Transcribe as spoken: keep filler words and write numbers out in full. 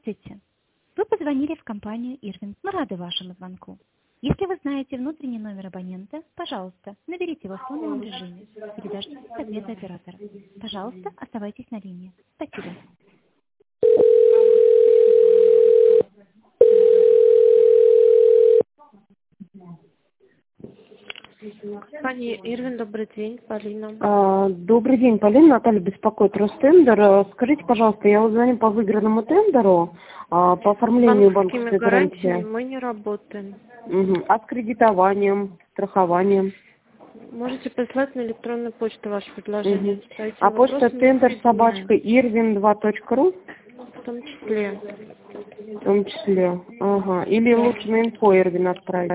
Здравствуйте. Вы позвонили в компанию Ирвин. Мы рады вашему звонку. Если вы знаете внутренний номер абонента, пожалуйста, наберите его в фоновом режиме или дождитесь ответа оператора. Пожалуйста, оставайтесь на линии. Спасибо. Компания Ирвин, добрый день, Полина. А, Добрый день, Полина. Наталья беспокоит Ростендер. А, Скажите, пожалуйста, я вот звоню по выигранному тендеру а, по оформлению Банковскими банковской гарантиями гарантии. мы не работаем. Мгм. А с кредитованием, страхованием? Можете прислать на электронную почту ваше предложение. Мгм. По этим А почта вопросам мы тендер соединяем. собачка ирвин два точка ру В том числе. в том числе. Ага. Или Да. лучше на инфо Ирвин отправить.